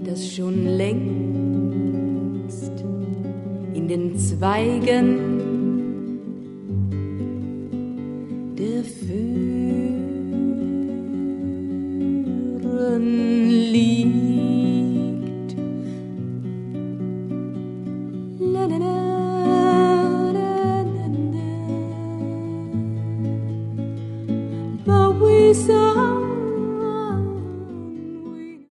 das schon längst in den Zweigen der Föhren liegt. La, la, la, la, la, la. But we saw